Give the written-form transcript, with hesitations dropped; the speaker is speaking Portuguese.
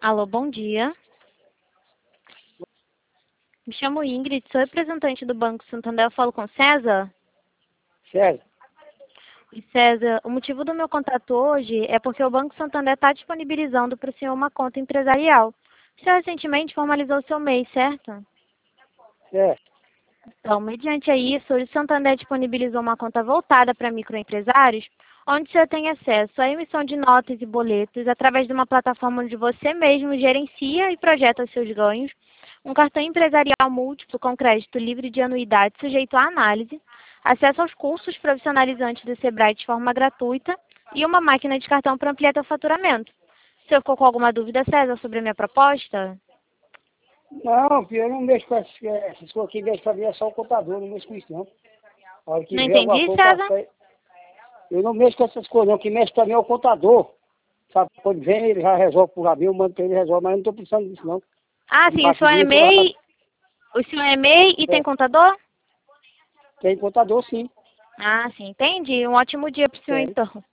Alô, bom dia. Me chamo Ingrid, sou representante do Banco Santander. Eu falo com César? César? E César, o motivo do meu contato hoje é porque o Banco Santander está disponibilizando para o senhor uma conta empresarial. O senhor recentemente formalizou seu MEI, certo? É. Então, mediante a isso, o Santander disponibilizou uma conta voltada para microempresários, onde o senhor tem acesso à emissão de notas e boletos através de uma plataforma onde você mesmo gerencia e projeta os seus ganhos, um cartão empresarial múltiplo com crédito livre de anuidade sujeito à análise, acesso aos cursos profissionalizantes do Sebrae de forma gratuita e uma máquina de cartão para ampliar seu faturamento. O senhor ficou com alguma dúvida, César, sobre a minha proposta? Não, filho, eu não mexo com essas coisas aqui, deixa pra mim é só o contador, não mexo com isso não. A hora que Não vê alguma entendi, coisa, César? eu não mexo com essas coisas não, o que mexe pra mim é o contador. Sabe, quando vem ele já resolve por mim, eu mando pra ele resolve, mas eu não tô precisando disso não. Ah, Um sim, o senhor é rapidinho, tô lá, MEI, o senhor é MEI e tem é, contador? tem contador sim, Ah, sim, entendi. Um ótimo dia para o senhor, tem. então.